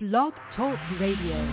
Blog Talk Radio.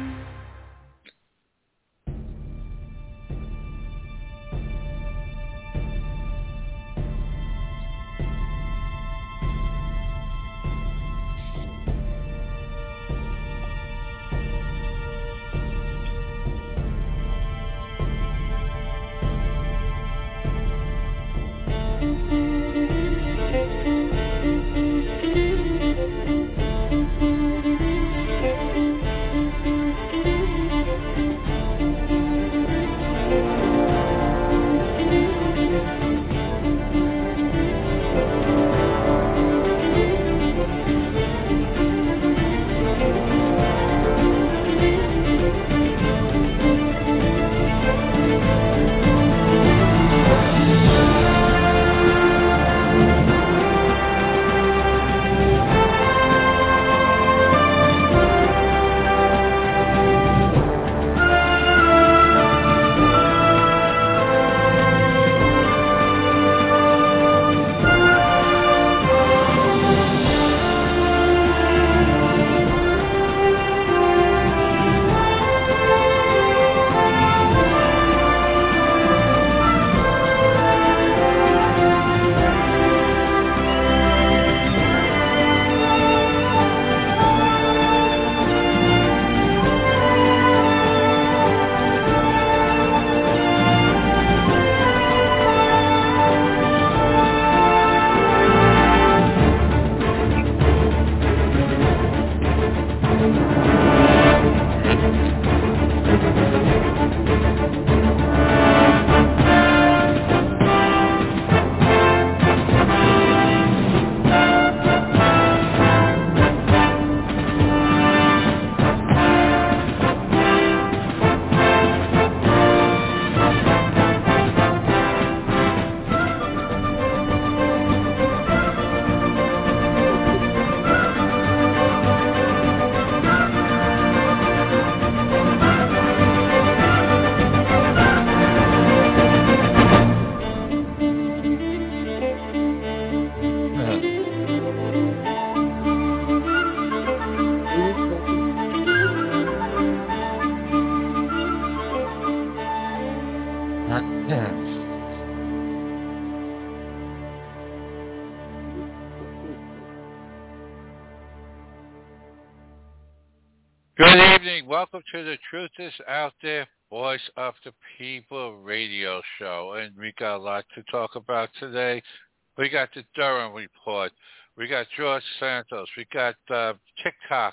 Good evening. Welcome to the Truth is Out There, Voice of the People radio show. And we got a lot to talk about today. We got the Durham report. We got George Santos. We got TikTok.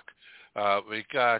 We got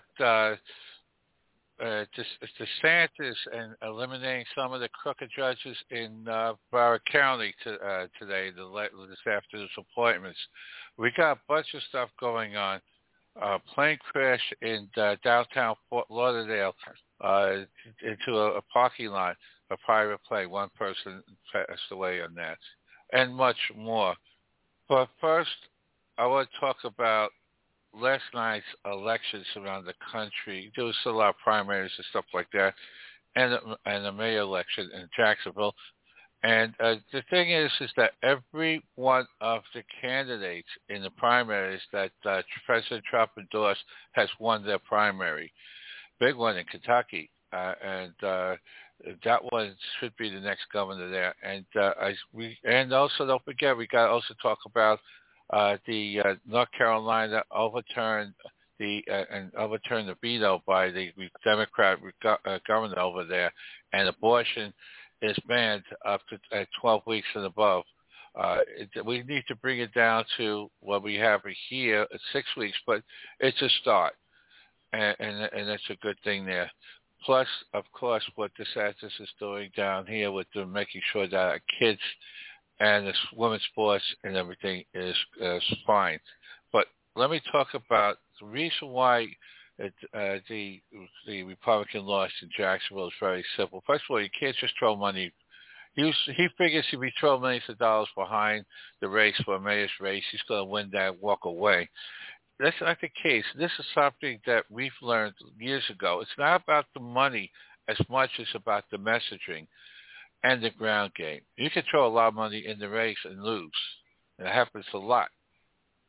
DeSantis and eliminating some of the crooked judges in Broward County today, this afternoon's appointments. We got a bunch of stuff going on. Plane crash in downtown Fort Lauderdale into a parking lot, a private plane. One person passed away on that, and much more. But first, I want to talk about last night's elections around the country. There was a lot of primaries and stuff like that, and the mayor election in Jacksonville. And the thing is that every one of the candidates in the primaries that President Trump endorsed has won their primary. Big one in Kentucky, and that one should be the next governor there. And also don't forget, we got to also talk about the North Carolina overturned the veto by the Democrat governor over there, and abortion is banned up to 12 weeks and above. We need to bring it down to what we have here at 6 weeks, but it's a start, and that's a good thing there. Plus, of course, what DeSantis is doing down here with making sure that our kids and the women's sports and everything is fine. But let me talk about the reason why the Republican loss in Jacksonville is very simple. First of all, you can't just throw money. He figures if he throw millions of dollars behind the race for a mayor's race, he's going to win that, walk away. That's not the case. This is something that we've learned years ago. It's not about the money as much as about the messaging and the ground game. You can throw a lot of money in the race and lose. It happens a lot.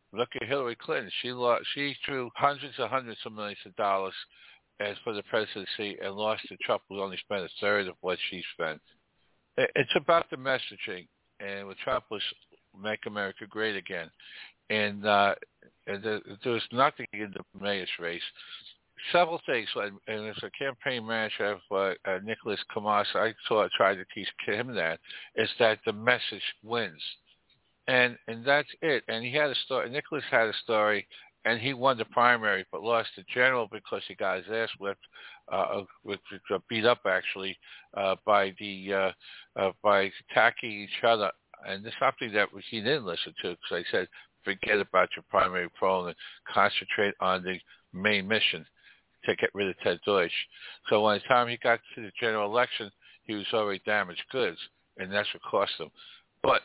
Look at Hillary Clinton. She threw hundreds of millions of dollars as for the presidency and lost to Trump, who only spent a third of what she spent. It's about the messaging, and with Trump was "Make America Great Again," and there was nothing in the mayor's race. Several things, and as a campaign manager for Nicholas Kamas, I tried to teach him that is that the message wins, and that's it. And he had a story. Nicholas had a story, and he won the primary, but lost the general because he got his ass beat up actually by attacking each other. And it's something that he didn't listen to because I said, forget about your primary opponent, concentrate on the main mission to get rid of Ted Deutsch. So by the time he got to the general election, he was already damaged goods, and that's what cost him. But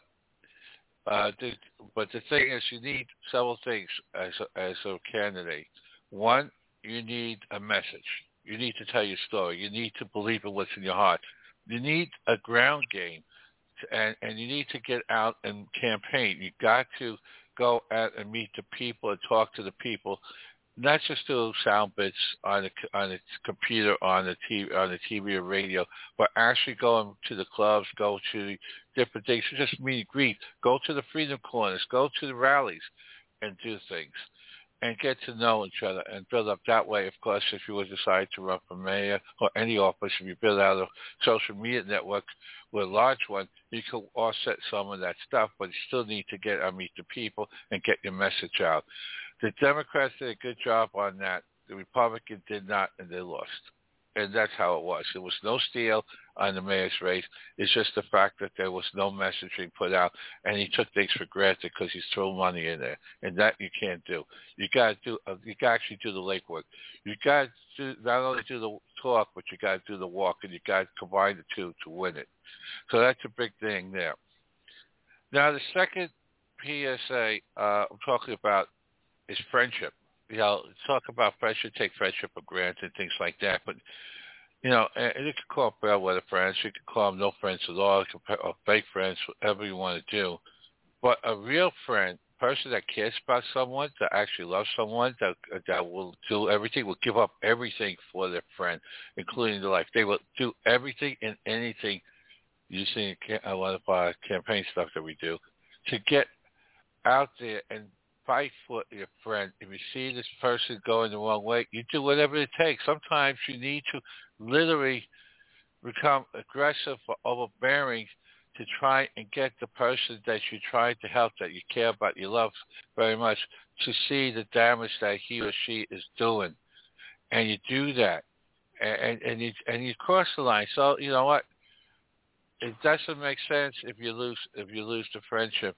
the thing is, you need several things as a candidate. One, you need a message. You need to tell your story. You need to believe in what's in your heart. You need a ground game, and you need to get out and campaign. You got to go out and meet the people and talk to the people. Not just do sound bits on the computer, on the TV or radio, but actually go to the clubs, go to different things, just meet and greet, go to the freedom corners, go to the rallies, and do things, and get to know each other and build up that way. Of course, if you would decide to run for mayor or any office, if you build out a social media network with a large one, you can offset some of that stuff, but you still need to get out, meet the people, and get your message out. The Democrats did a good job on that. The Republicans did not, and they lost. And that's how it was. There was no steal on the mayor's race. It's just the fact that there was no messaging put out, and he took things for granted because he's thrown money in there, and that you can't do. You got to actually do the legwork. You got to not only do the talk, but you got to do the walk, and you got to combine the two to win it. So that's a big thing there. Now, the second PSA I'm talking about is friendship. Talk about friendship, take friendship for granted, things like that. But, and you can call them bellwether friends. You can call them no friends at all, or fake friends, whatever you want to do. But a real friend, a person that cares about someone, that actually loves someone, that will do everything, will give up everything for their friend, including their life. They will do everything and anything, using a lot of our campaign stuff that we do, to get out there and fight for your friend. If you see this person going the wrong way, you do whatever it takes. Sometimes you need to literally become aggressive or overbearing to try and get the person that you try to help, that you care about, you love very much, to see the damage that he or she is doing. And you do that. And you cross the line. So you know what? It doesn't make sense if you lose the friendship.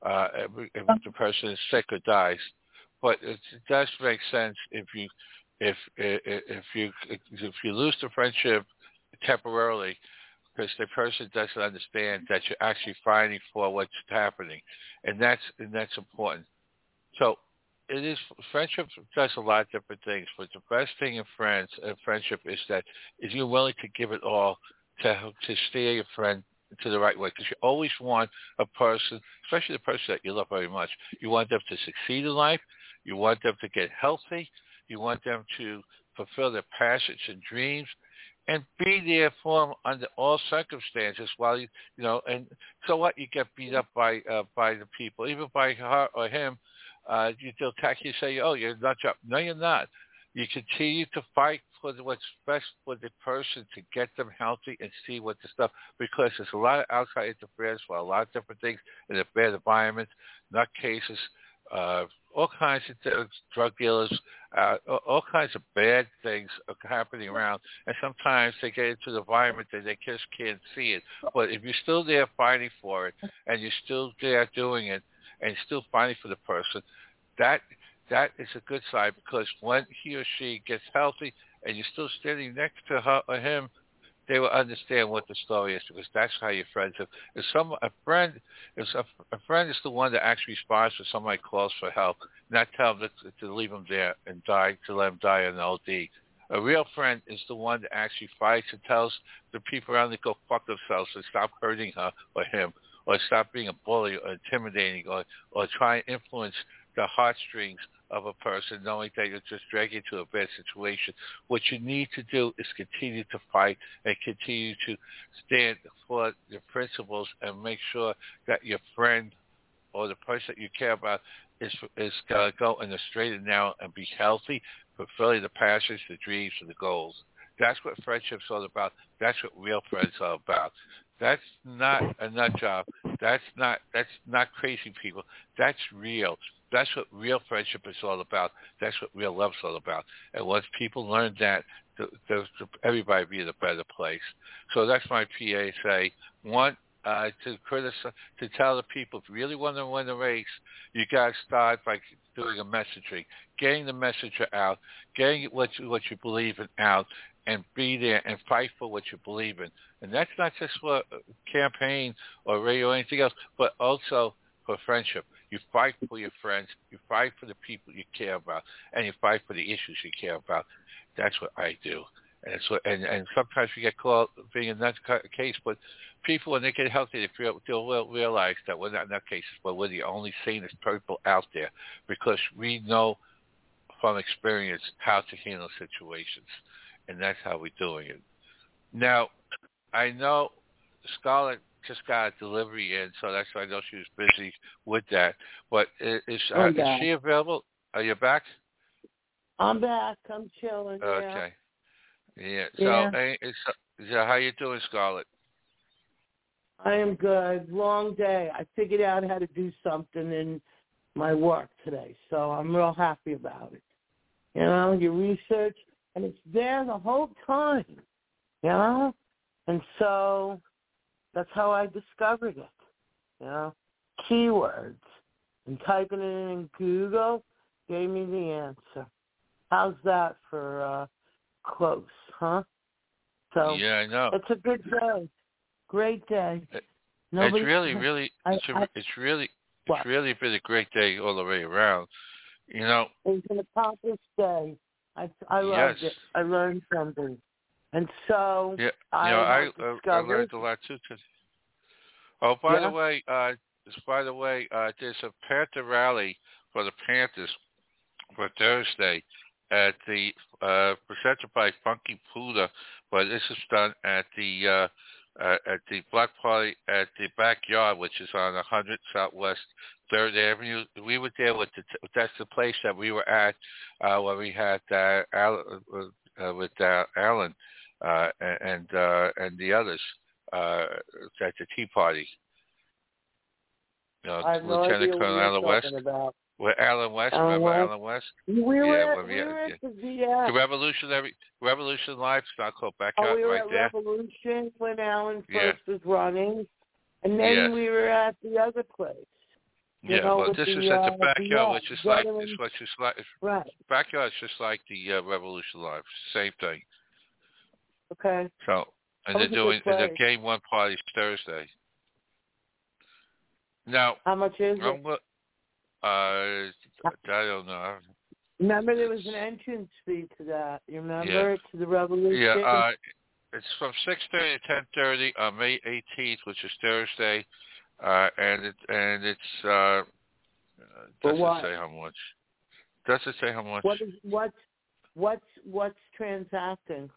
If the person is sick or dies, but it does make sense if you lose the friendship temporarily, because the person doesn't understand that you're actually fighting for what's happening, and that's important. So it is, friendship does a lot of different things, but the best thing in friendship is that if you're willing to give it all to steer your friend to the right way, because you always want a person, especially the person that you love very much, you want them to succeed in life, you want them to get healthy, you want them to fulfill their passions and dreams, and be there for them under all circumstances. While and so what, you get beat up by the people, even by her or him, they'll attack you, say, "Oh, you're not job." No, you're not. You continue to fight for what's best for the person, to get them healthy and see what the stuff, because there's a lot of outside interference for a lot of different things in a bad environment, nutcases, all kinds of things, drug dealers, all kinds of bad things are happening around, and sometimes they get into the environment that they just can't see it. But if you're still there fighting for it, and you're still there doing it, and still fighting for the person, that is a good sign, because when he or she gets healthy and you're still standing next to her or him, they will understand what the story is, because that's how your friends are. A friend is the one that actually responds when somebody calls for help, not tell them to leave them there and die, to let them die in an LD. A real friend is the one that actually fights and tells the people around to go fuck themselves and stop hurting her or him, or stop being a bully or intimidating, or try and influence the heartstrings of a person, knowing that you'll just drag you into a bad situation. What you need to do is continue to fight and continue to stand for your principles and make sure that your friend or the person that you care about is going to go in the straight and narrow and be healthy, fulfilling the passions, the dreams, and the goals. That's what friendship's all about. That's what real friends are about. That's not a nut job. That's not crazy people. That's real. That's what real friendship is all about. That's what real love's all about. And once people learn that, everybody be in a better place. So that's my PSA. One, to criticize, to tell the people, if you really want to win the race, you got to start by doing a messaging, getting the message out, getting what you believe in out, and be there and fight for what you believe in. And that's not just for a campaign or radio or anything else, but also for friendship. You fight for your friends, you fight for the people you care about, and you fight for the issues you care about. That's what I do. And sometimes we get called being in that case, but people, when they get healthy, they'll realize that we're not in that case, but we're the only sanest people out there because we know from experience how to handle situations, and that's how we're doing it. Now, I know Scarlett just got a delivery in, so that's why I know she was busy with that. But is she available? Are you back? I'm back. I'm chilling. Okay. Yeah. So how you doing, Scarlett? I am good. Long day. I figured out how to do something in my work today, so I'm real happy about it. You know, you research, and it's there the whole time, you know? And so that's how I discovered it, you know? Keywords. And typing it in Google gave me the answer. How's that for close, huh? So yeah, I know. It's a good day. Great day. It's really been a great day all the way around. You know, it's an accomplished day. I loved it. I learned something, and so I learned a lot too. Oh, by the way, there's a Panther rally for the Panthers for Thursday at the presented by Funky Puda, but this is done at the Block Party at the Backyard, which is on 100 Southwest 3rd Avenue. We were there that's the place that we were at when we had Alan and the others at the Tea Party. Lieutenant Colonel Alan West. With Alan West, remember Alan West? We were at the VF. The Revolution Live, it's not called Backyard, we were right at there. Revolution when Alan first was running, and then we were at the other place. Well, this is at the Backyard, which is like right. Backyard is just like the Revolution Live, same thing. Okay. So, and they're doing the Game 1 parties Thursday. Now, how much is it? I don't know. Remember, there was an entrance fee to that. You remember to the Revolution? Yeah, it's from 6:30 to 10:30 on May 18th, which is Thursday, and it's doesn't say how much. Doesn't say how much. What's transacting?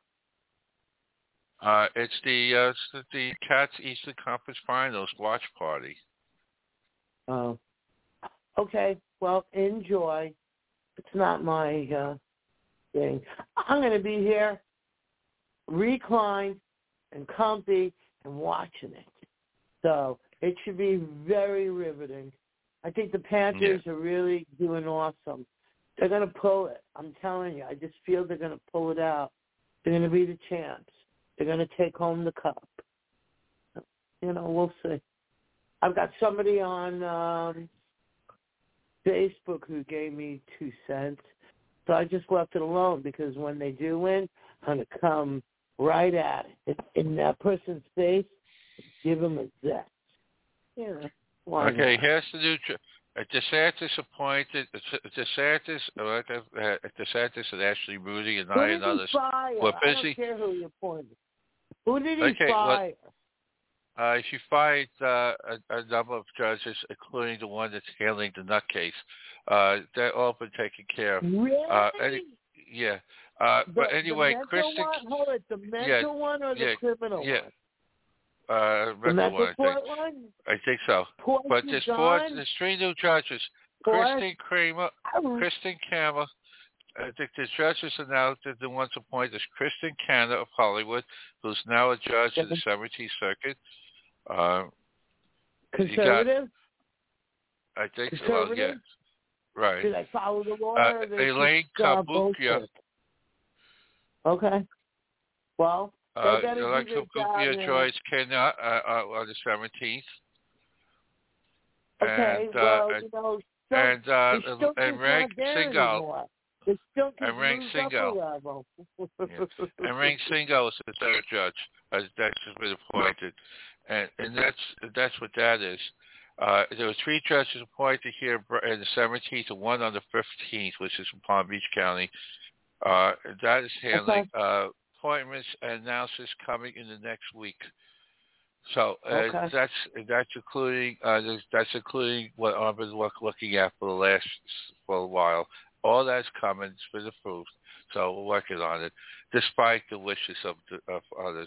It's the Cats Eastern Conference Finals watch party. Oh. Okay, well, enjoy. It's not my thing. I'm going to be here, reclined and comfy and watching it. So it should be very riveting. I think the Panthers are really doing awesome. They're going to pull it. I'm telling you. I just feel they're going to pull it out. They're going to be the champs. They're going to take home the cup. You know, we'll see. I've got somebody on Facebook who gave me 2 cents. So I just left it alone because when they do win, I'm going to come right at it. In that person's face, give them a zest. Yeah. Okay, here's the new... DeSantis appointed... DeSantis and Ashley Moody and others were busy. I don't care who he appointed. Who did he fire? She fired a number of judges, including the one that's handling the nut case. They're all been taken care of. Really? Yeah. The, But anyway, the mental Kristen. one? Hold it. The mental one or the criminal one? The Mental mental one, court one? I think so. Poor But there's three new judges. Kristen Kammer. I think the judges are now the ones appointed is Kristen Canner of Hollywood, who's now a judge in the 17th Circuit. Conservative? I think so. Conservative? Yeah. Right. Did I follow the law? Elaine Kabukia. Okay. Well, Elaine Kabukia joins Kenna on the 17th. Okay. And Rank Singal. And Rank Singal. And Rank Singal is the third judge. That's just been appointed. And that's what that is. There were three judges appointed here in the 17th and one on the 15th, which is in Palm Beach County. That is handling appointments and announcements coming in the next week. So that's including what I've been looking at for a while. All that's coming. It's been approved. So we're working on it, despite the wishes of others.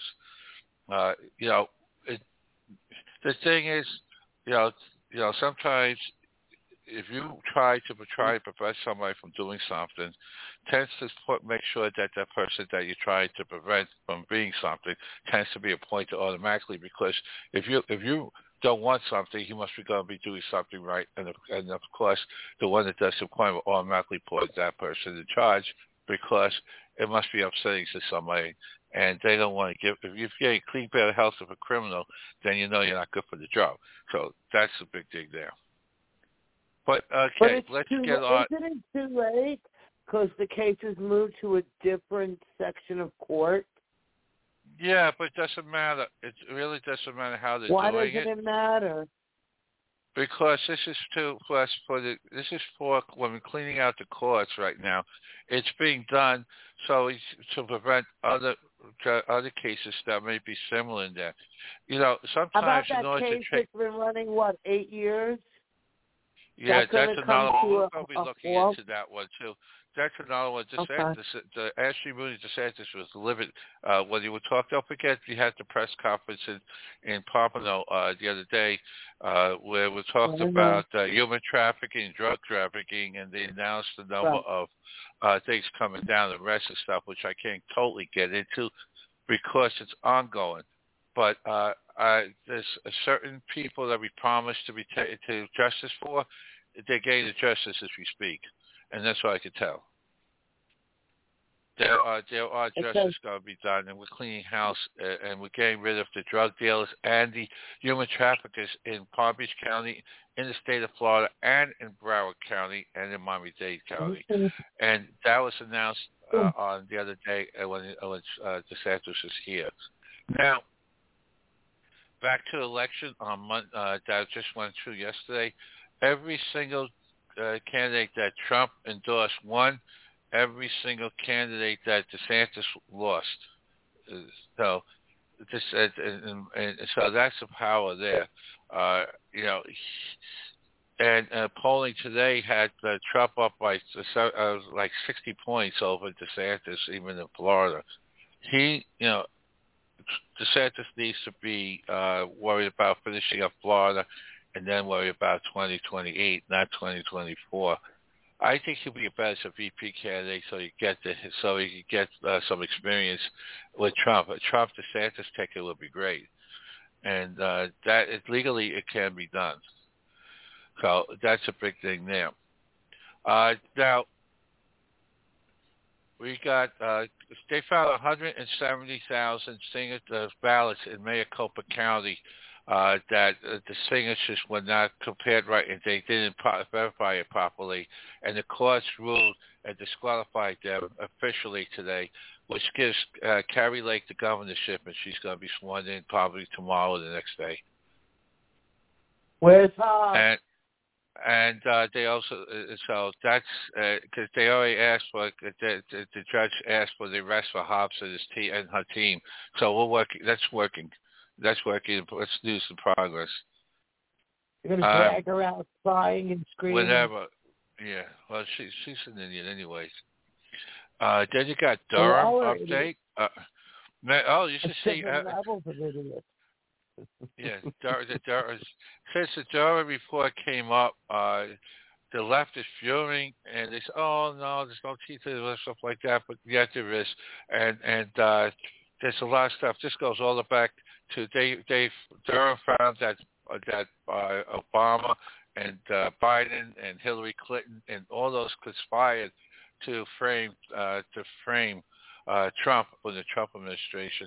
The thing is, sometimes if you try to prevent somebody from doing something, tends to make sure that person that you're trying to prevent from being something tends to be appointed automatically, because if you don't want something, you must be going to be doing something right, and of course the one that does the appointment will automatically put that person in charge, because it must be upsetting to somebody. And they don't want to give. If you're getting clean bill of health of a criminal, then you know you're not good for the job. So that's a big thing there. But okay, let's get on. Isn't it too late because the case is moved to a different section of court? Yeah, but it doesn't matter. It really doesn't matter how they're Why doing it. Why doesn't it matter? Because this is for when we're cleaning out the courts right now. It's being done to prevent other cases that may be similar in there. Sometimes about that in order case that's been running 8 years? Yeah, that's another one. We'll probably be looking into that one too. That's another one. The Ashley Mooney DeSantis was livid when he would talk. Don't forget, he had the press conference in Pompano the other day where we talked about human trafficking, drug trafficking, and they announced a number of things coming down, the rest of stuff, which I can't totally get into because it's ongoing. But there's certain people that we promised to be to justice for. They're getting the justice as we speak, and that's what I could tell. There are justice going to be done, and we're cleaning house, and we're getting rid of the drug dealers and the human traffickers in Palm Beach County, in the state of Florida, and in Broward County, and in Miami-Dade County. And that was announced on the other day when DeSantis was here. Now, back to the election on Monday, that just went through yesterday. Every single candidate that Trump endorsed won. Every single candidate that DeSantis lost. So that's the power there. And polling today had Trump up by 60 points over DeSantis, even in Florida. DeSantis needs to be worried about finishing up Florida and then worry about 2028, not 2024. I think he'll be better as a VP candidate, so he can get some experience with Trump. A Trump DeSantis ticket would be great, and legally it can be done. So that's a big thing there. Now we got they found 170,000 ballots in Maricopa County that the signatures were not compared right, and they didn't verify it properly, and the courts ruled and disqualified them officially today, which gives Carrie Lake the governorship, and she's going to be sworn in probably tomorrow or the next day. Where's Hobbs? And they also, so that's because they already asked for the judge asked for the arrest for Hobbs and her team. So we're working. That's working. That's working. Let's do some progress. You're going to drag her out crying and screaming. Whatever. Yeah. Well, she's an Indian anyways. Then you got Durham update. You should see. Levels of idiots. Yeah, since the Durham report came up, the left is fuming, and they say, "Oh no, there's no teeth or stuff like that." But yet there is, and there's a lot of stuff. This goes all the back to Durham found that Obama and Biden and Hillary Clinton and all those conspired to frame Trump or the Trump administration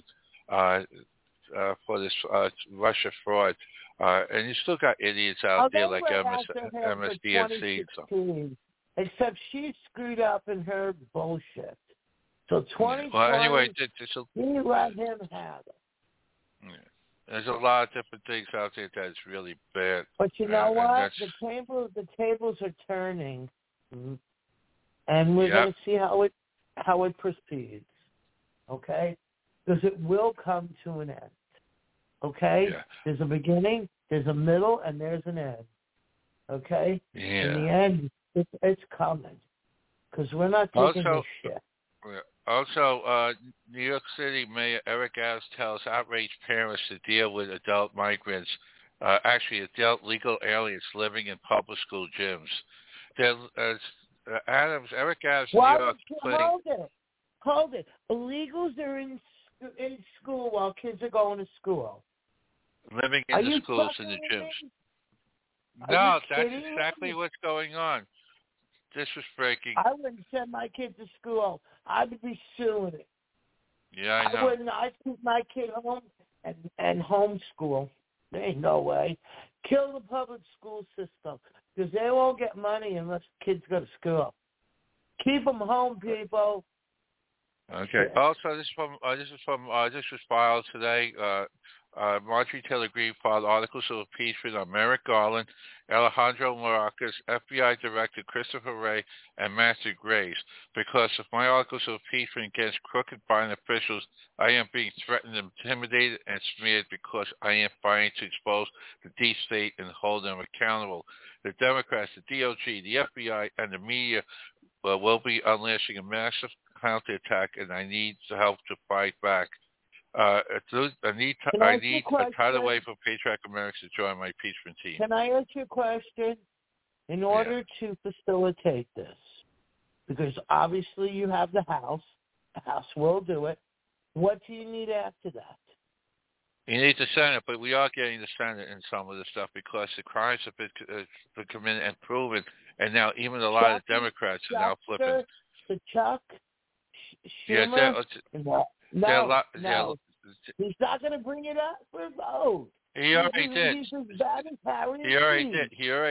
for this Russia fraud. And you still got idiots out there like MSDNC. Except she screwed up in her bullshit. So 2020, well, anyway, we let him have it. Yeah. There's a lot of different things out there that's really bad. But you know what? The tables are turning, and we're going to see how it proceeds. Okay, because it will come to an end. Okay, There's a beginning, there's a middle, and there's an end. Okay, in the end, it's coming because we're not taking this shit. Also, New York City Mayor Eric Adams tells outraged parents to deal with adult migrants, adult legal aliens living in public school gyms. Eric Adams, New York. Hold it. Illegals are in school while kids are going to school. Living in the schools and the gyms. No, that's exactly what's going on. This was breaking. I wouldn't send my kid to school. I would be suing it. Yeah, I know. I'd keep my kid home and homeschool. There ain't no way. Kill the public school system because they won't get money unless kids go to school. Keep them home, people. Okay. Yeah. Also, this was filed today. Marjorie Taylor Greene filed articles of impeachment on Merrick Garland, Alejandro Mayorkas, FBI Director Christopher Wray, and Matthew Graves. Because of my articles of impeachment against crooked Biden officials, I am being threatened, intimidated, and smeared because I am fighting to expose the deep state and hold them accountable. The Democrats, the DOJ, the FBI, and the media will be unleashing a massive counterattack, and I need the help to fight back. I need a tidal wave of patriotic Americans to join my impeachment team. Can I ask you a question? In order to facilitate this, because obviously you have the House will do it. What do you need after that? You need the Senate, but we are getting the Senate in some of the stuff because the crimes have been committed and proven, and now even a lot of Democrats are now flipping. The Chuck Schumer? No. He's not going to bring it up for a vote. He already did. He's as bad as Harry. He already did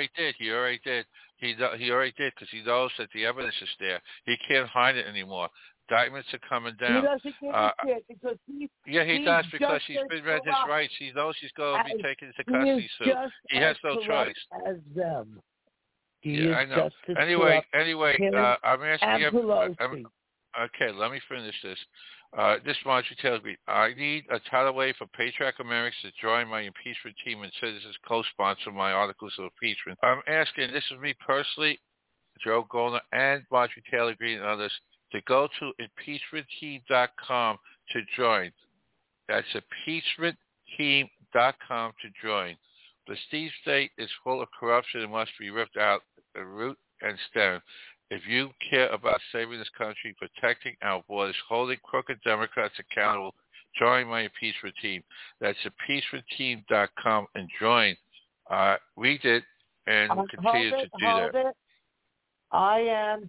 because he knows that the evidence is there. He can't hide it anymore. Indictments are coming down. He doesn't give a shit because he does because he's been read his rights. He knows he's going to be taken into custody soon. He has no choice. As them. I know. Anyway, I'm asking you. Okay, let me finish this. This Marjorie Taylor Greene. I need a tidal wave for patriotic Americans to join my impeachment team and citizens co-sponsor my articles of impeachment. I'm asking, this is me personally, Joe Golner, and Marjorie Taylor Greene and others, to go to impeachmentteam.com to join. That's impeachmentteam.com to join. The Steve State is full of corruption and must be ripped out at root and stem. If you care about saving this country, protecting our borders, holding crooked Democrats accountable, join my impeachment team. That's impeachmentteam.com and join. Read it and continue to do that. I am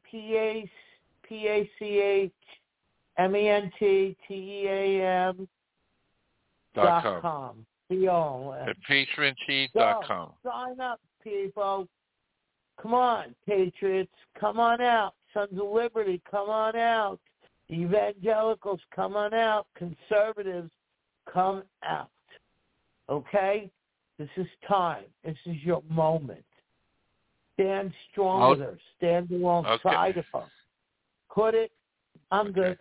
PACHMENTTEAM.com. Impeachmentteam.com. Sign up, people. Come on, patriots. Come on out. Sons of Liberty, come on out. Evangelicals, come on out. Conservatives, come out. Okay? This is time. This is your moment. Stand strong with her. Stand alongside of her. I'm good.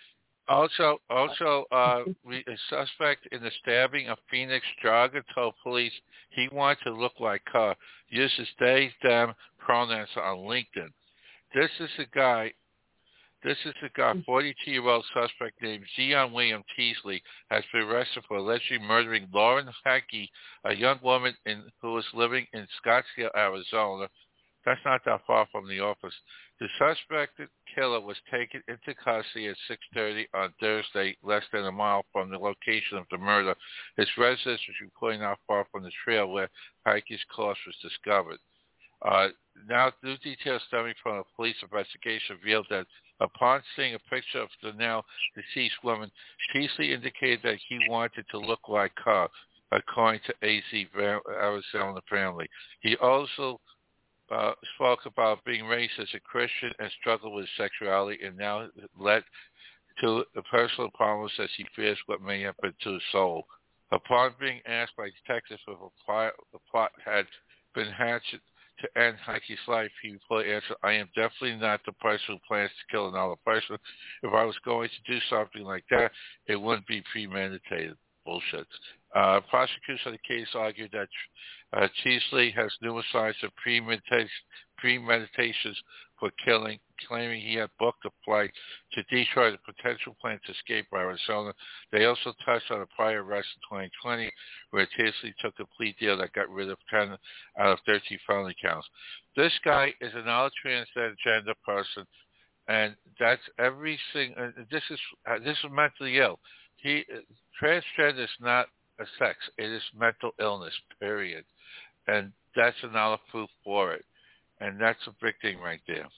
Also, a suspect in the stabbing of Phoenix jogger told police he wanted to look like her. Uses they, them pronouns on LinkedIn. This is the guy, 42-year-old suspect named Zion William Teasley has been arrested for allegedly murdering Lauren Hackey, a young woman who was living in Scottsdale, Arizona. That's not that far from the office. The suspected killer was taken into custody at 6:30 on Thursday, less than a mile from the location of the murder. His residence was reported not far from the trail where Hackey's corpse was discovered. Now, new details stemming from a police investigation revealed that upon seeing a picture of the now deceased woman, Teasley indicated that he wanted to look like her, according to AZ Arizona Family. He also spoke about being raised as a Christian and struggled with sexuality, and now led to personal problems as he fears what may happen to his soul. Upon being asked by detectives if a plot had been hatched to end Hackey's life, he reportedly answered, "I am definitely not the person who plans to kill another person. If I was going to do something like that, it wouldn't be premeditated." Bullshit. Prosecutors of the case argued that Teasley has numerous signs of premeditations for killing, claiming he had booked a flight to Detroit, a potential plan to escape Arizona. They also touched on a prior arrest in 2020 where Teasley took a plea deal that got rid of 10 out of 13 felony counts. This guy is another transgender person, and that's everything. This is mentally ill. Transgender is not a sex; it is mental illness. Period, and that's another proof for it. And that's a big thing right there.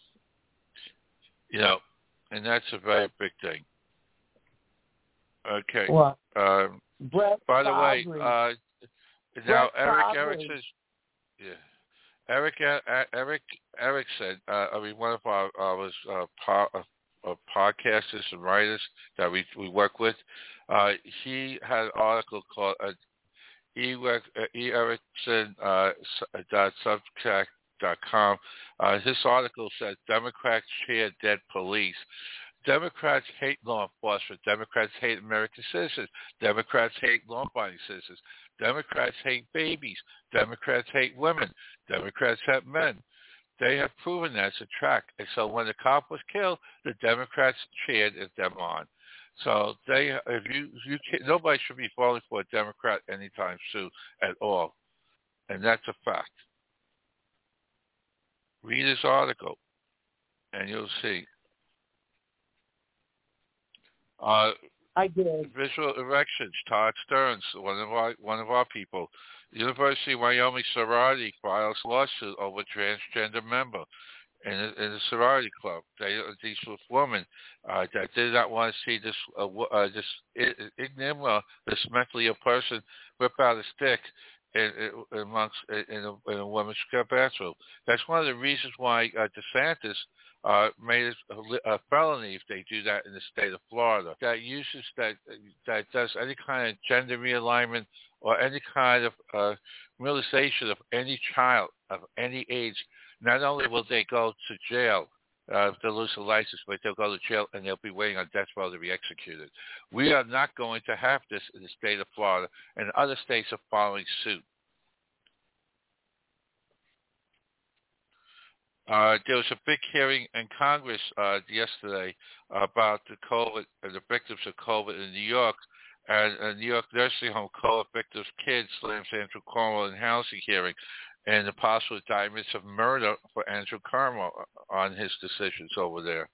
And that's a very big thing. Okay. What? By the way, now Eric Erickson. Erickson, one of our podcasters and writers that we work with, he had an article called Erickson.substack.com. His article said Democrats cheer dead police. Democrats hate law enforcement. Democrats hate American citizens. Democrats hate law-abiding citizens. Democrats hate babies. Democrats hate women. Democrats hate men. They have proven that it's a track. And so when the cop was killed, the Democrats cheered them on. So nobody should be falling for a Democrat anytime soon at all. And that's a fact. Read his article, and you'll see. I did. Visual erections. Todd Stearns, one of our people. University of Wyoming sorority files lawsuit over transgender member in the sorority club. These were women that did not want to see this enigma, this mentally ill person, whip out a stick in a women's bathroom. That's one of the reasons why DeSantis made it a felony if they do that in the state of Florida. That does any kind of gender realignment or any kind of realization of any child of any age. Not only will they go to jail if they lose a license, but they'll go to jail and they'll be waiting on death row to be executed. We are not going to have this in the state of Florida, and other states are following suit. There was a big hearing in Congress yesterday about the COVID and the victims of COVID in New York. And a New York nursing home COVID victims' kids slams Andrew Cuomo in housing hearing, and the possible indictments of murder for Andrew Cuomo on his decisions over there.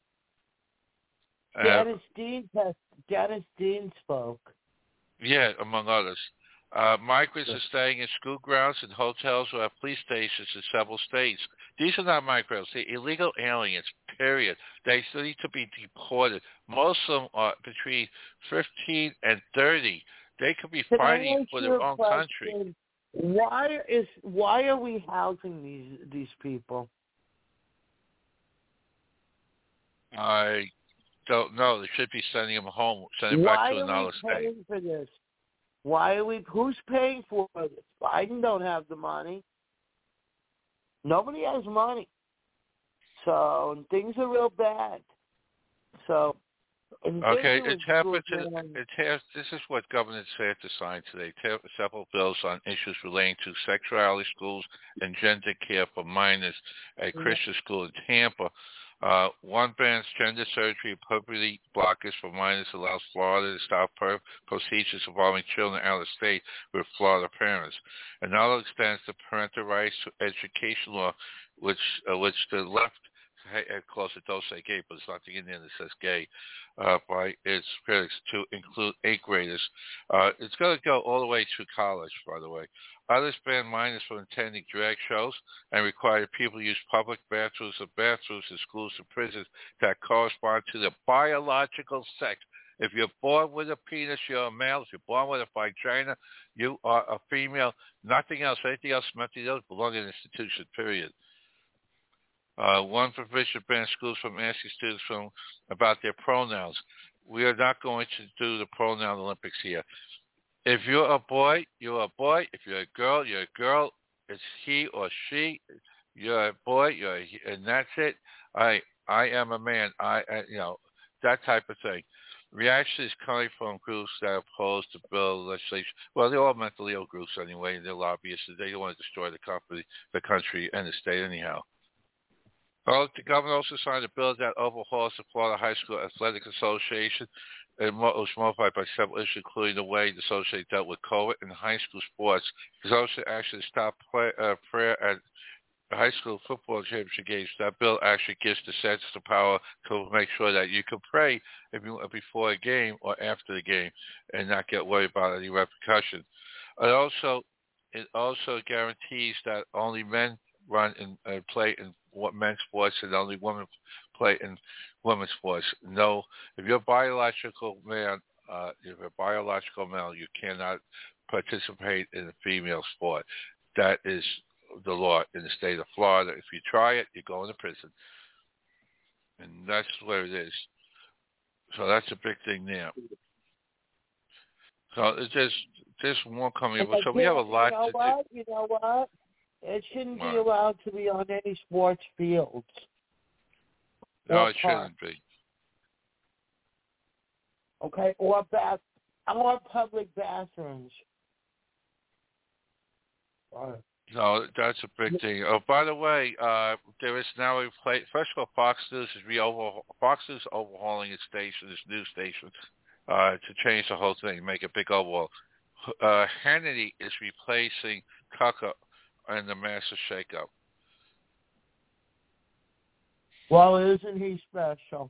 Dennis Dean spoke. Yeah, among others. Migrants are staying in school grounds and hotels or at police stations in several states. These are not migrants. They're illegal aliens, period. They still need to be deported. Most of them are between 15 and 30. They could be fighting for their own country. Why are we housing these people? I don't know. They should be sending them home, sending them back to another state. Why are we paying for this? Who's paying for this? Biden don't have the money. Nobody has money. So things are real bad. So Okay, it happened to. This is what Governor DeSantis signed today. Several bills on issues relating to sexuality schools and gender care for minors at a Christian school in Tampa. One bans gender surgery and puberty blockers for minors, allows Florida to stop procedures involving children out of state with Florida parents. Another extends the parental rights to education law, which the left calls it dose gay, but there's nothing in there that says gay, by its critics to include 8th graders. It's going to go all the way through college, by the way. Others ban minors from attending drag shows and require people to use public bathrooms in schools and prisons that correspond to their biological sex. If you're born with a penis, you're a male. If you're born with a vagina, you are a female. Nothing else. Anything else mentally ill belongs in an institution, period. One provision bans schools from asking students about their pronouns. We are not going to do the pronoun Olympics here. If you're a boy, you're a boy. If you're a girl, you're a girl. It's he or she. You're a boy, and that's it. I am a man. That type of thing. Reaction is coming from groups that oppose the bill legislation. Well, they're all mentally ill groups anyway. They're lobbyists. They don't want to destroy the country, and the state anyhow. Well, the governor also signed a bill that overhauls the Florida High School Athletic Association. It was modified by several issues, including the way the association dealt with COVID in high school sports. It's also actually stopped prayer at the high school football championship games. That bill actually gives the census the power to make sure that you can pray before a game or after the game and not get worried about any repercussions. It also guarantees that only men run and play in men's sports and only women play in women's sports. No, if you're a biological male, you cannot participate in a female sport. That is the law in the state of Florida. If you try it, you go into prison. And that's where it is. So that's a big thing there. So there's more coming up. So we have a lot to do. You know what? It shouldn't be allowed to be on any sports fields. No, it shouldn't be. Okay, or public bathrooms. No, that's a big thing. Oh, by the way, there is now a play. First of all, Fox News is overhauling its station, its news station, to change the whole thing, make a big overhaul. Hannity is replacing Tucker in the massive shakeup. Well, isn't he special?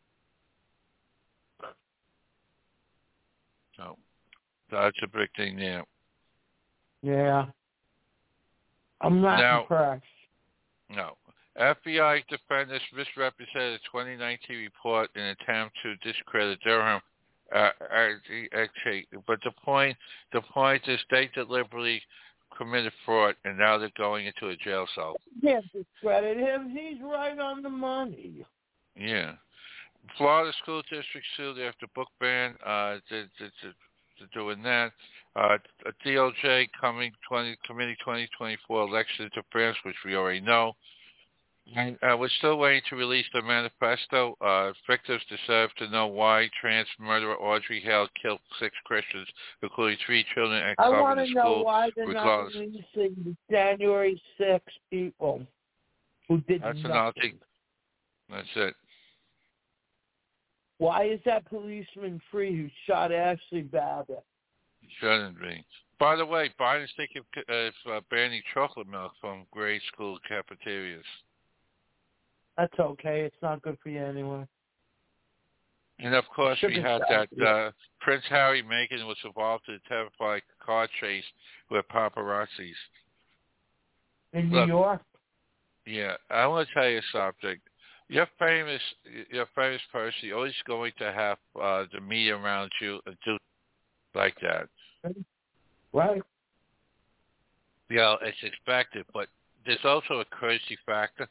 No, that's a big thing there. Yeah. I'm not impressed. No. FBI defenders misrepresented the 2019 report in an attempt to discredit Durham. But the point is they deliberately committed fraud, and now they're going into a jail cell. Can't discredit him. He's right on the money. Yeah. Florida school district sued after book ban. Doing that. A DOJ committee 2024 election interference, which we already know. And we're still waiting to release the manifesto. Victims deserve to know why trans murderer Audrey Hale killed 6 Christians, including 3 children at Covenant School. I want to know why they're not releasing the January 6 people who did nothing. Another thing. That's it. Why is that policeman free who shot Ashley Babbitt? Shouldn't be. By the way, Biden's thinking of banning chocolate milk from grade school cafeterias. That's okay. It's not good for you anyway. And, of course, we had that Prince Harry and Meghan was involved in a terrifying car chase with paparazzis. In New York? Yeah. I want to tell you something. You're famous person. You're always going to have the media around you and do like that. Right. It's expected, but there's also a courtesy factor.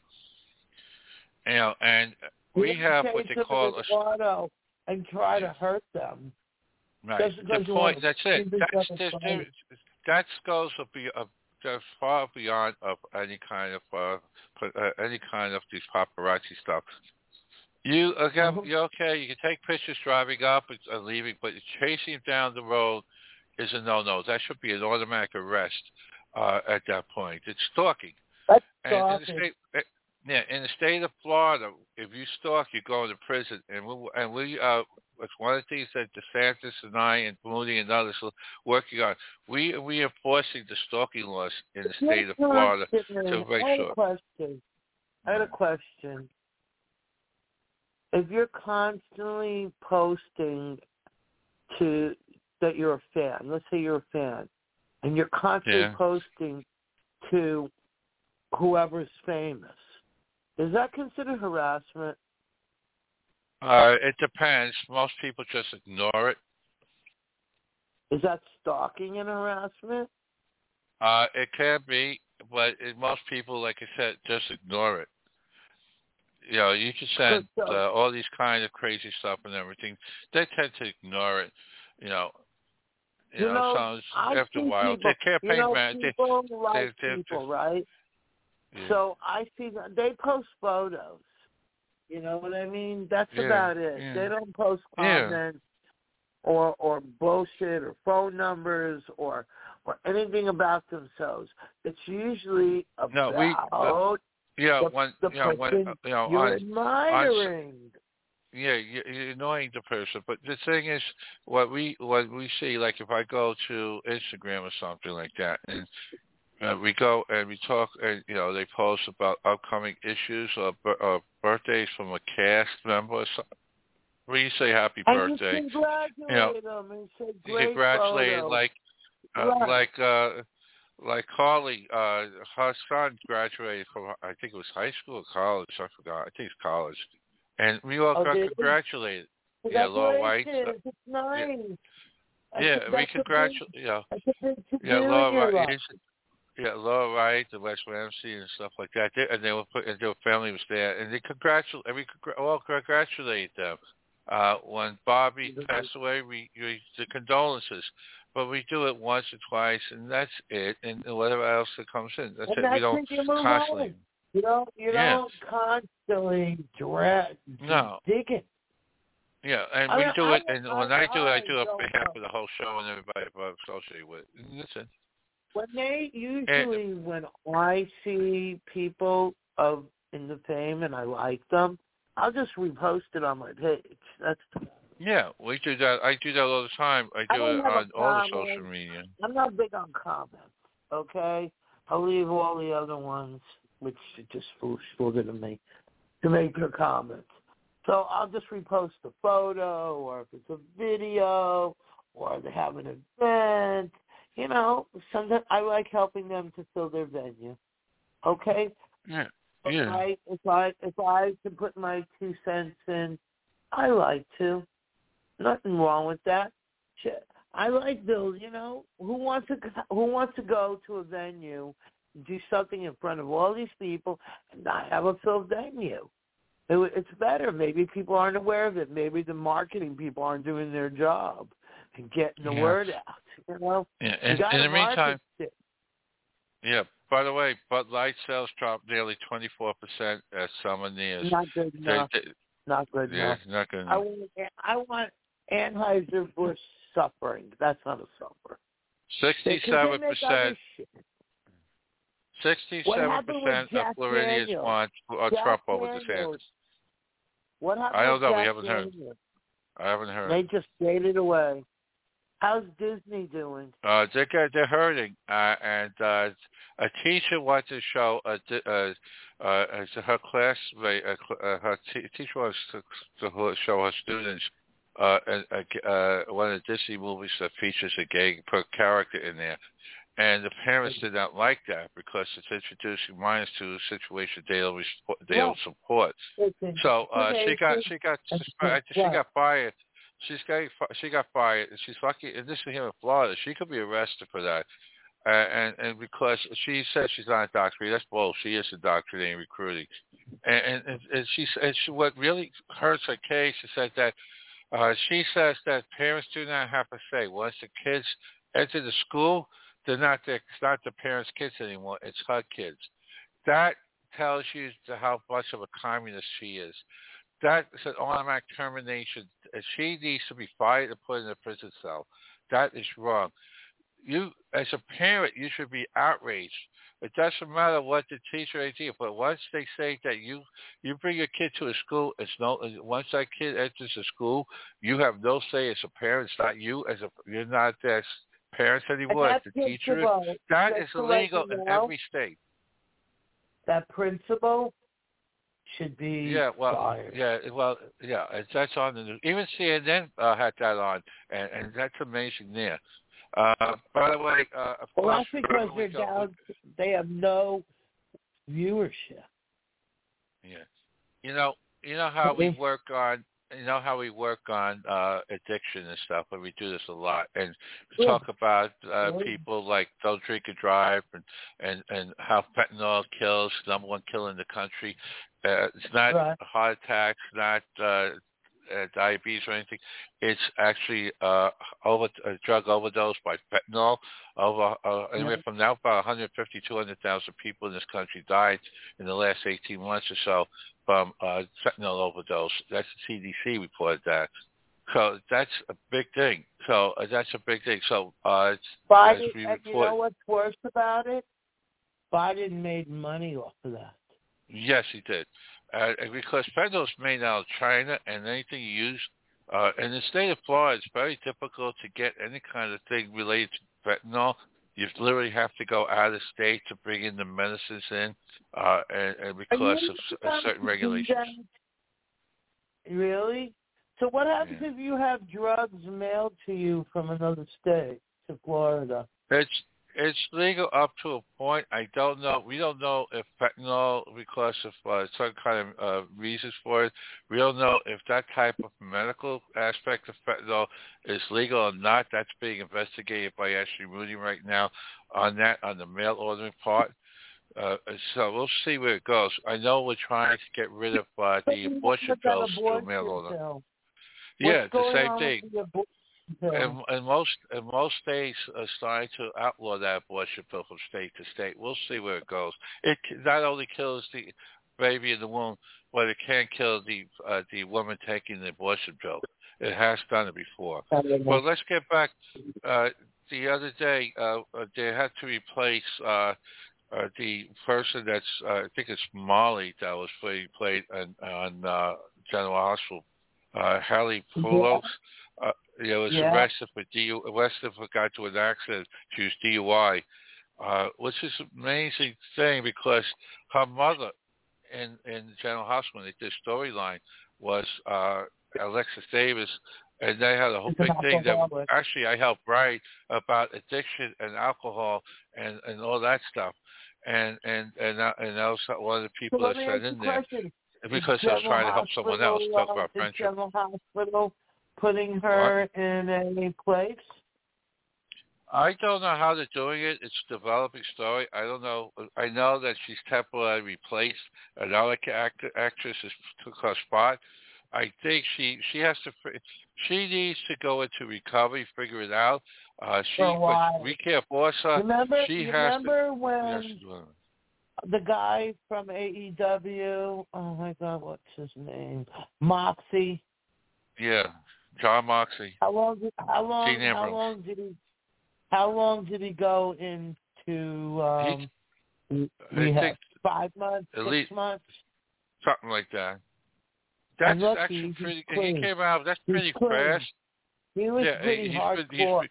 And we have what they call a and try to hurt them. Right. The point. That's it. That goes far beyond of any kind of these paparazzi stuff. You're okay. You can take pictures driving up and leaving, but chasing him down the road is a no-no. That should be an automatic arrest at that point. It's stalking. That's And in the stalking. in the state of Florida, if you stalk, you go into prison. And we it's one of the things that DeSantis and I and Moody and others are working on. We are enforcing the stalking laws in the state of Florida to make sure. I had a question. If you're constantly posting that you're a fan, let's say you're a fan, and you're constantly posting to whoever's famous, is that considered harassment? It depends. Most people just ignore it. Is that stalking and harassment? It can be, but most people, like I said, just ignore it. You can send all these kind of crazy stuff and everything. They tend to ignore it. So after a while, they can't pay man. People like people, right? Yeah. So I see that they post photos. You know what I mean? That's about it. Yeah. They don't post comments or bullshit or phone numbers or anything about themselves. It's usually about the person you're admiring. You're annoying the person. But the thing is, what we see, like if I go to Instagram or something like that, and we go and we talk, and they post about upcoming issues or birthdays from a cast member or something. Where you say happy birthday, you congratulate them and say great congratulate photo. like Carly, her son graduated from, I think it was high school or college, I forgot. I think it's college. And we all got congratulated. Laura White. It's nice. We congratulate, Laura White. Laura Wright, the West Ramsey, and stuff like that. And their family was there, and they all congratulate them. When Bobby passed away, we the condolences, but we do it once or twice, and that's it. And whatever else that comes in, that's it. We don't constantly. You don't constantly dig it. Yeah, and we do it. And when I do it on behalf of the whole show and everybody associated with it. Listen. When I see people in the fame and I like them, I'll just repost it on my page. We do that. I do that all the time. I do it on all the social media. I'm not big on comments, okay? I'll leave all the other ones, which are just foolish to me, to make their comments. So I'll just repost a photo, or if it's a video, or they have an event. Sometimes I like helping them to fill their venue. Okay? If I can put my 2 cents in, I like to. Nothing wrong with that. I like Bill. Who wants to go to a venue, do something in front of all these people, and not have a filled venue? It's better. Maybe people aren't aware of it. Maybe the marketing people aren't doing their job and getting the word out. In the meantime, by the way, Bud Light sales dropped nearly 24% at Summer Nears. Not good enough. Not good enough. Not good enough. I want Anheuser-Busch suffering. That's not a suffer. 67%. 67% of Floridians want Trump over DeSantis. What happened? I don't know. We haven't heard. I haven't heard. They just faded away. How's Disney doing? They're hurting, and a teacher wanted to show her classmate. Her teacher wants to show her students one of the Disney movies that features a gay character in there, and the parents did not like that because it's introducing minors to a situation they don't support. So she got fired. She got fired, and she's lucky. And this is here in Florida. She could be arrested for that, and because she says she's not indoctrinating. That's bull. She is indoctrinating, recruiting, and she what really hurts her case is that she says that parents do not have a say. Once the kids enter the school, it's not the parents' kids anymore. It's her kids. That tells you how much of a communist she is. That is an automatic termination. She needs to be fired and put in a prison cell. That is wrong. You, as a parent, you should be outraged. It doesn't matter what the teacher idea, but once they say that you bring your kid to a school, it's no. Once that kid enters a school, you have no say as a parent. It's not you as a. You're not as parents anymore. As the teacher, that is illegal in every state. That principal should be fired. That's on the news. Even CNN had that on, and that's amazing there. By the way, of course, that's because they're down. They have no viewership. Yeah, you know how we work on. You know how we work on addiction and stuff, and we do this a lot. And we talk about people like Don't Drink and Drive, and how fentanyl kills, number one killer in the country. It's not heart attacks, not diabetes or anything. It's actually a drug overdose by fentanyl. Anywhere from now, about 150, 200,000 people in this country died in the last 18 months or so from fentanyl overdose. That's the CDC reported that. So that's a big thing. So Biden, and you know what's worse about it? Biden made money off of that. Yes, he did. Because fentanyl is made out of China, and anything you use, in the state of Florida, it's very difficult to get any kind of thing related to fentanyl. You literally have to go out of state to bring in the medicines in, and because of certain regulations. Really? So what happens if you have drugs mailed to you from another state to Florida? It's legal up to a point. I don't know. We don't know if fentanyl, because of some kind of reasons for it, we don't know if that type of medical aspect of fentanyl is legal or not. That's being investigated by Ashley Moody right now on the mail ordering part. So we'll see where it goes. I know we're trying to get rid of the abortion pills through mail order. Yeah, the same thing. And most states are starting to outlaw that abortion pill from state to state. We'll see where it goes. It not only kills the baby in the womb, but it can kill the woman taking the abortion pill. It has done it before. Well, let's get back. The other day, they had to replace the person that's I think it's Molly that was played on General Hospital. Hallie Poulos. Was arrested for got to an accident. She was DUI, which is an amazing thing because her mother in General Hospital, this storyline was Alexis Davis, and they had a whole big thing that actually I helped write about addiction and alcohol and all that stuff, and that was one of the people that sat in there because I was trying to help someone else talk about friendship. General Hospital putting her in a place? I don't know how they're doing it. It's a developing story. I don't know. I know that she's temporarily replaced. Another actress took her spot. I think she has to. She needs to go into recovery, figure it out. We can't force her. Remember when the guy from AEW? Oh my God, what's his name? Moxie. Yeah. John Moxley. How long did he go into rehab? 5 months, 6 months? Something like that. That's actually pretty. He came out. That's pretty fast. He was pretty hardcore.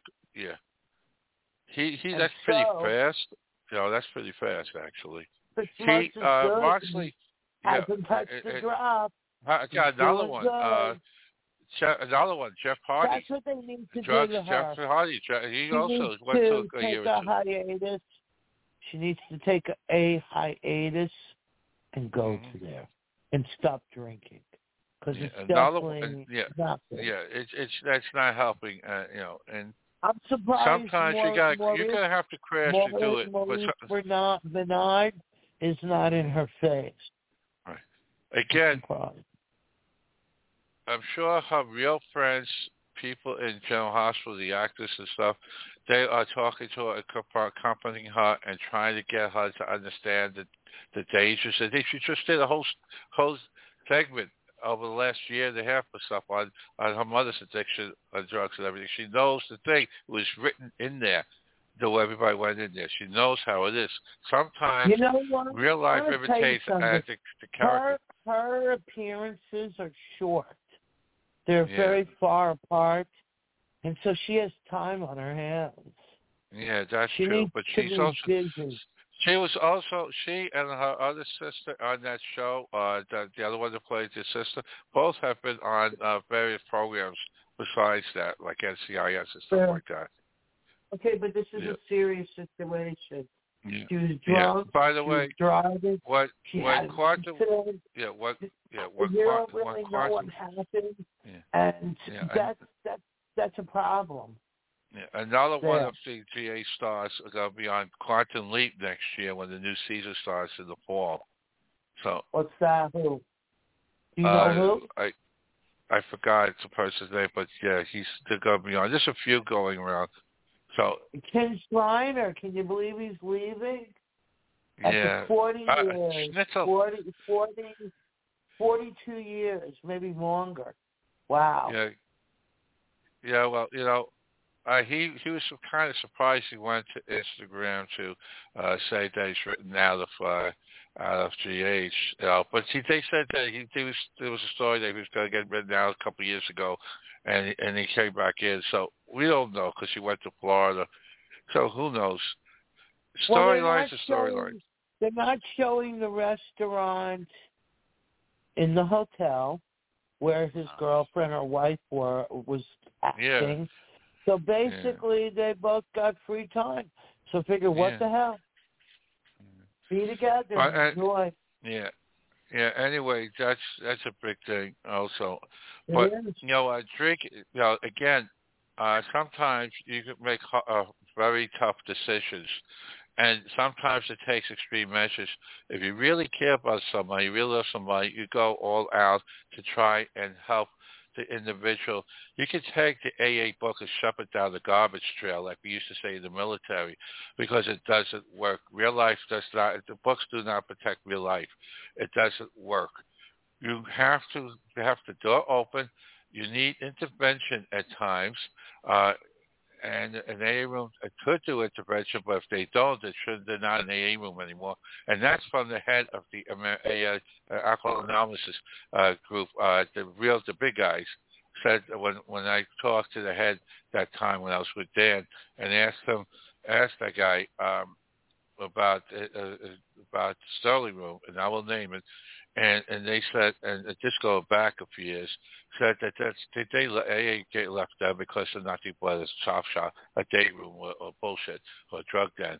That's pretty fast. That's pretty fast actually. Moxley hasn't touched the drop. I got another one. Another one, Jeff Hardy. That's what they need to do to her. Jeff Hardy. He also went to a year or two. Hiatus. She needs to take a hiatus and go to there and stop drinking because it's definitely not good. Yeah, that's not helping. And I'm surprised. Sometimes you're gonna have to crash to do it. But Bernard is not in her face. Right. Again. I'm sure her real friends, people in General Hospital, the actors and stuff, they are talking to her, accompanying her, and trying to get her to understand the dangers. And she just did a whole segment over the last year and a half or stuff on her mother's addiction on drugs and everything. She knows the thing. It was written in there. The way everybody went in there. She knows how it is. Sometimes you know what? real life imitates the character. Her appearances are short. They're Yeah. very far apart, and so she has time on her hands. Yeah, that's She true. needs But to she's be also busy. she and her other sister on that show, the other one that plays his sister, both have been on various programs besides that, like NCIS and stuff like that. Okay, but this is a serious situation. Yeah. She was drunk. By the she way, was driving. when Quantum, really you when don't really know what Quantum, happened, yeah. and Yeah, that's a problem. yeah. Another one of the GA stars are going to be on Quantum Leap next year when the new season starts in the fall. So what's that? Who? Do you know who? I forgot it's a person's name, but yeah, they're going to be on. There's a few going around. So Ken Schreiner, can you believe he's leaving? Yeah. After 40 years, Schnitzel. 42 years, maybe longer. Wow. Yeah. Yeah, well, he was kind of surprised he went to Instagram to say that he's written out of GH. But they said that there was a story that he was going to get written out a couple of years ago, and he came back in. So we don't know because he went to Florida. So who knows? Storylines are storylines. They're not showing the restaurant in the hotel where his girlfriend or wife was acting. Yeah. So basically, they both got free time. So figure, what the hell? Be together, enjoy. Yeah. Yeah. Anyway, that's a big thing also. But drink. Again, sometimes you can make very tough decisions. And sometimes it takes extreme measures. If you really care about somebody, you really love somebody, you go all out to try and help the individual. You can take the AA book and shove it down the garbage trail, like we used to say in the military, because it doesn't work. Real life does not. The books do not protect real life. It doesn't work. You have the door open. You need intervention at times. And an AA room could do intervention, but if they don't, they're not an AA room anymore. And that's from the head of the Alcohol Anonymous group, the big guys, said when I talked to the head that time when I was with Dan and asked that guy about Sterling Room, and I will name it. And they said, and just go back a few years, said that AA get left there because of nothing but a chop shop, a day room, or bullshit, or drug den.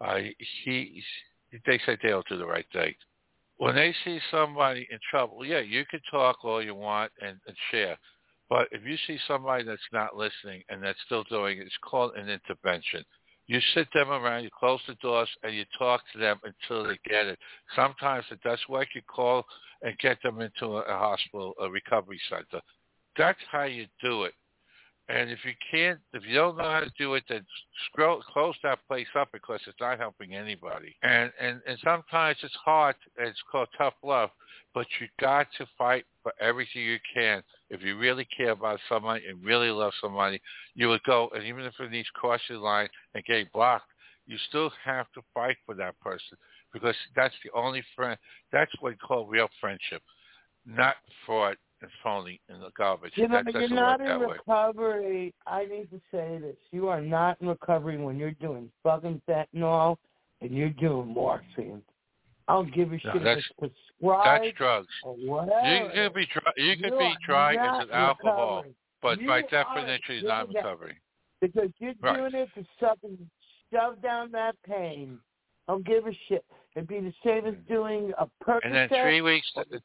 They said they'll do the right thing. When they see somebody in trouble, yeah, you can talk all you want and share. But if you see somebody that's not listening and that's still doing it, it's called an intervention. You sit them around, you close the doors, and you talk to them until they get it. Sometimes it does work. You call and get them into a hospital, a recovery center. That's how you do it. And if you don't know how to do it, then close that place up because it's not helping anybody. And sometimes it's hard. It's called tough love. But you got to fight for everything you can. If you really care about somebody and really love somebody, you would go, and even if it needs cross your line and get blocked, you still have to fight for that person because that's the only friend. That's what we call real friendship, not fraud and phony in the garbage. You're not in way. recovery. I need to say this. You are not in recovery when you're doing fucking fentanyl and you're doing morphine. I don't give a shit if it's prescribed. That's drugs. Or whatever. You could be dry as an alcohol, but by definition, you're not recovering. Because you're doing it to shove down that pain. I don't give a shit. It'd be the same as doing a Percocet. And then 3 weeks, that's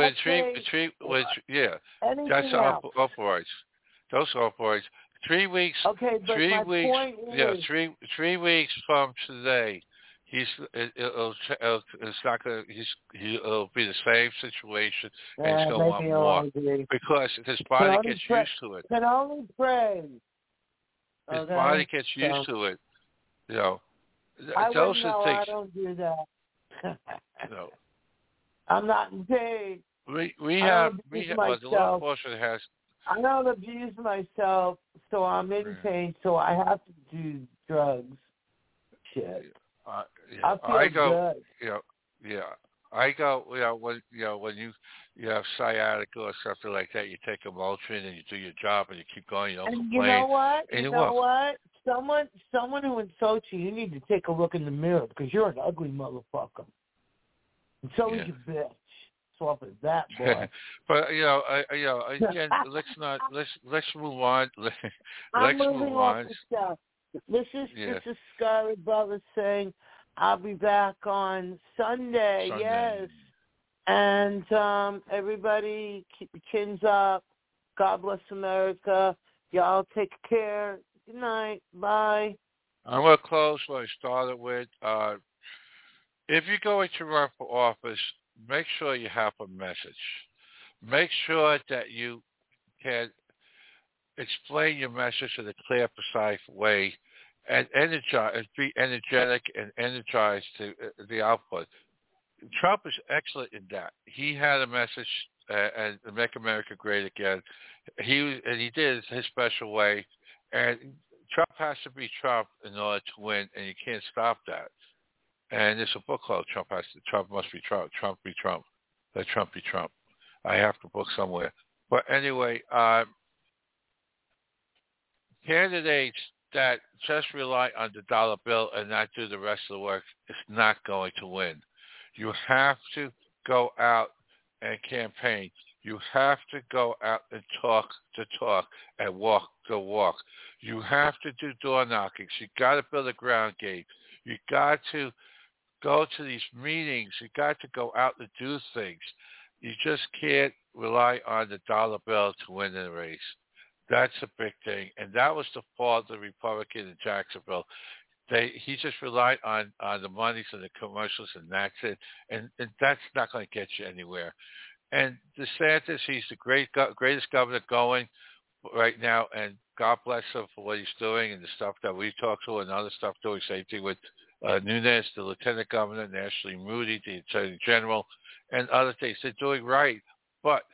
opioids. Those opioids. 3 weeks. Okay, but 3 weeks. Point is, yeah, 3 weeks from today. It'll be the same situation, and he's going to want more because his body gets used to it. Can only pray. His body gets used to it. I don't do that. No. I'm not in pain. We I have don't abuse well, the law myself. enforcement has. I don't abuse myself, so I'm in pain, so I have to do drugs. Shit. Yeah, I feel good. I go. When you have sciatica or something like that, you take a Motrin and you do your job and you keep going. You don't And complain. you know what? And You know what? Someone who insults you, you need to take a look in the mirror because you're an ugly motherfucker. And so is your bitch. So off of that, boy. But again, let's move on. I'm Let's moving move off on. the stuff. This is Scarlett Butler saying, I'll be back on Sunday. Yes. And everybody keep your chins up. God bless America. Y'all take care. Good night. Bye. I'm going to close what I started with. If you're going to run for office, make sure you have a message. Make sure that you can explain your message in a clear, precise way and be energetic and energize the output. Trump is excellent in that. He had a message and Make America Great Again. He did it his special way. And Trump has to be Trump in order to win, and you can't stop that. And there's a book called Trump Must Be Trump. Trump be Trump. Let Trump be Trump. I have the book somewhere. But anyway, candidates that just rely on the dollar bill and not do the rest of the work is not going to win. You have to go out and campaign. You have to go out and talk the talk and walk the walk. You have to do door knockings. You got to build a ground game. You got to go to these meetings. You got to go out and do things. You just can't rely on the dollar bill to win the race. That's a big thing. And that was the fault of the Republican in Jacksonville. He just relied on the monies and the commercials, and that's it. And that's not going to get you anywhere. And DeSantis, he's the greatest governor going right now, and God bless him for what he's doing and the stuff that we talked to and other stuff doing. Same thing with Nunes, the lieutenant governor, and Ashley Moody, the attorney general, and other things. They're doing right, but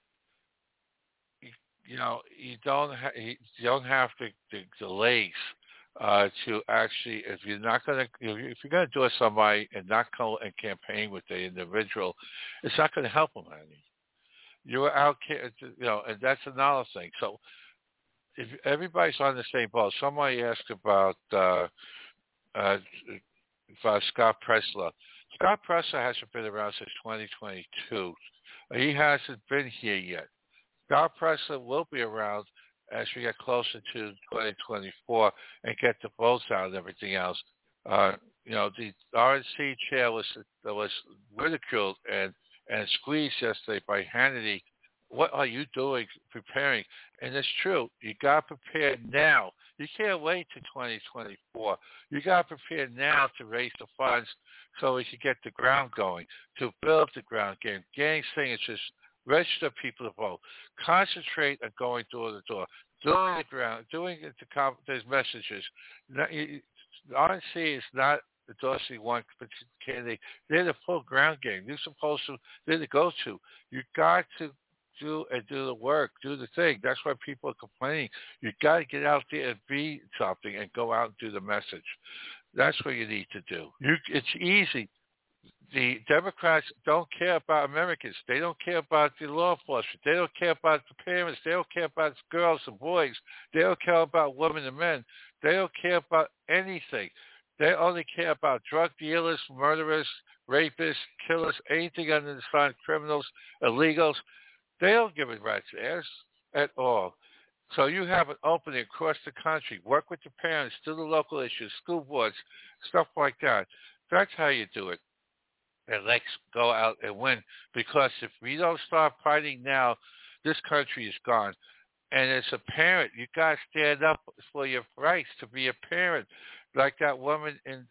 you don't have the legs to actually, if you're going to do it somebody and not go and campaign with the individual, it's not going to help them any. You're out, and that's another thing. So if everybody's on the same boat, somebody asked about Scott Presler. Scott Presler hasn't been around since 2022. He hasn't been here yet. Scott Presler will be around as we get closer to 2024 and get the votes out and everything else. The RNC chair was ridiculed and squeezed yesterday by Hannity. What are you doing preparing? And it's true. You got to prepare now. You can't wait to 2024. You got to prepare now to raise the funds so we can get the ground going, to build the ground game, getting signatures, register people to vote, concentrate on going door to door, doing the ground, doing these messages. The RNC is not endorsing one candidate. They're the full ground game. They're the go-to. You got to do the work, do the thing. That's why people are complaining. You got to get out there and be something and go out and do the message. That's what you need to do. It's easy. The Democrats don't care about Americans. They don't care about the law enforcement. They don't care about the parents. They don't care about girls and boys. They don't care about women and men. They don't care about anything. They only care about drug dealers, murderers, rapists, killers, anything under the sun, criminals, illegals. They don't give a rat's ass at all. So you have an opening across the country. Work with the parents, do the local issues, school boards, stuff like that. That's how you do it. And let's go out and win. Because if we don't start fighting now, this country is gone. And as a parent, you got to stand up for your rights to be a parent. Like that woman in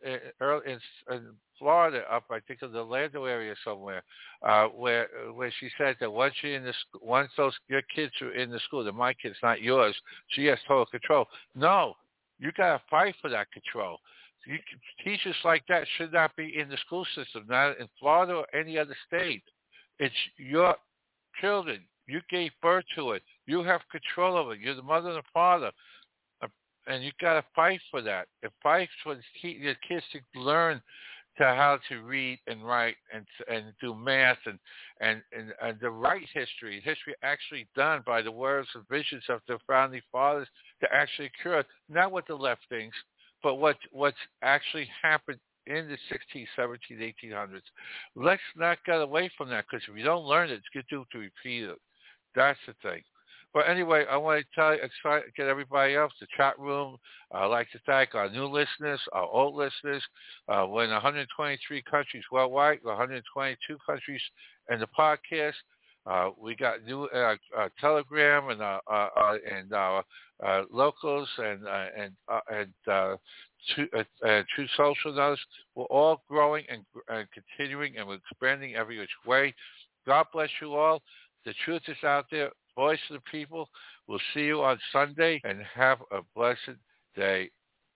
Florida, up I think in the Orlando area somewhere, where she said that once your kids are in the school, they're my kids, not yours. She has total control. No, you got to fight for that control. Teachers like that should not be in the school system, not in Florida or any other state. It's your children. You gave birth to it. You have control of it. You're the mother and the father. And you got to fight for that. And fight for your kids to learn to how to read and write and do math and the right history actually done by the words and visions of the founding fathers to actually occur, not what the left thinks, but what's actually happened in the 16th, 17th, 1800s. Let's not get away from that, because if you don't learn it, it's good to repeat it. That's the thing. But anyway, I want to get everybody else, the chat room. I'd like to thank our new listeners, our old listeners. We're in 123 countries worldwide, 122 countries in the podcast. We got new Telegram and our locals and True Social notes. We're all growing and continuing, and we're expanding every which way. God bless you all. The truth is out there. Voice of the people. We'll see you on Sunday, and have a blessed day.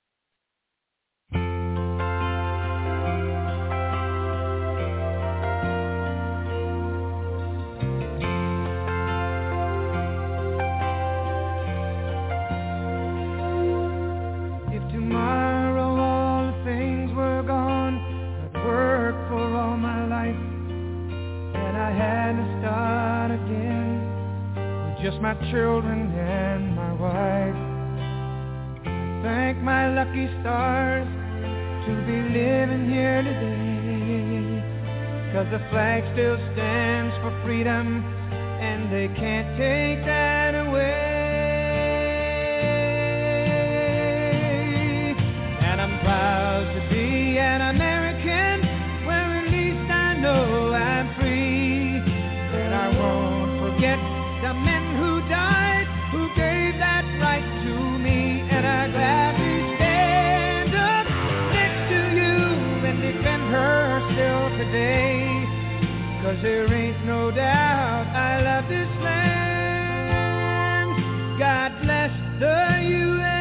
If tomorrow all the things were gone, I'd work for all my life, and I had to start again. Just my children and my wife. Thank my lucky stars to be living here today, 'cause the flag still stands for freedom, and they can't take that away. And I'm proud to be an American, where at least I know I'm free, and I won't forget the men who died, who gave that right to me, and I gladly stand up next to you and defend her still today, 'cause there ain't no doubt I love this land. God bless the USA.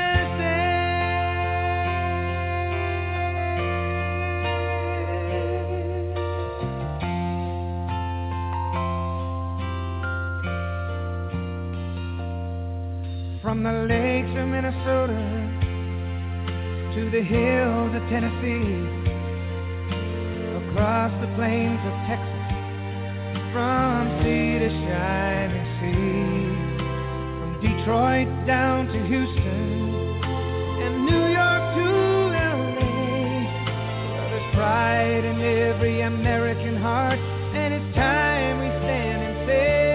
From the lakes of Minnesota to the hills of Tennessee, across the plains of Texas, from sea to shining sea, from Detroit down to Houston and New York to LA. Well, there's pride in every American heart, and it's time we stand and say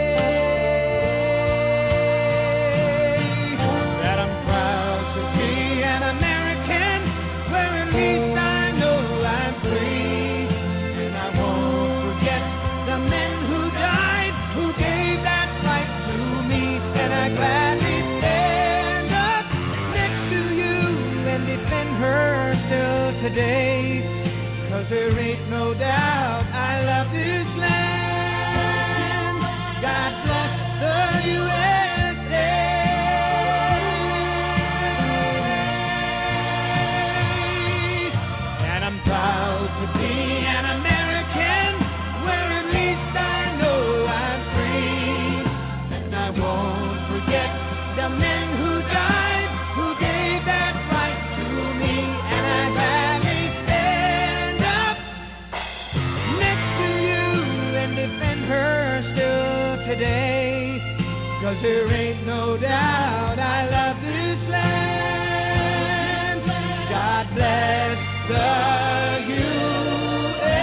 today, 'cause there ain't no doubt I love this land. God bless the USA. And I'm proud to be an American, where at least I know I'm free, and I won't forget the men who died, who gave that right to me, and I gladly stand up next to you and defend her still today, 'cause there ain't no doubt I love this land. God bless the USA.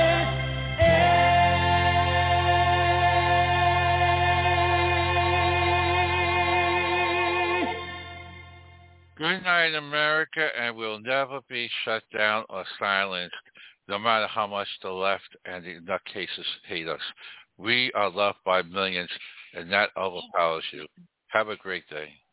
Good night, America, and we'll never be shut down or silenced, no matter how much the left and the nutcases hate us. We are loved by millions, and that overpowers you. Have a great day.